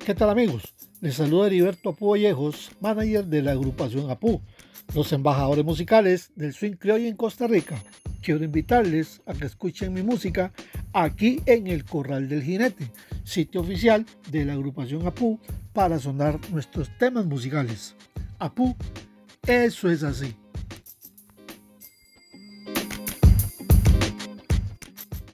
¿Qué tal amigos? Les saluda Heriberto Apu Vallejos, manager de la agrupación Apu, los embajadores musicales del swing criollo en Costa Rica. Quiero invitarles a que escuchen mi música aquí en el Corral del Jinete, sitio oficial de la agrupación Apu para sonar nuestros temas musicales. Apu, eso es así.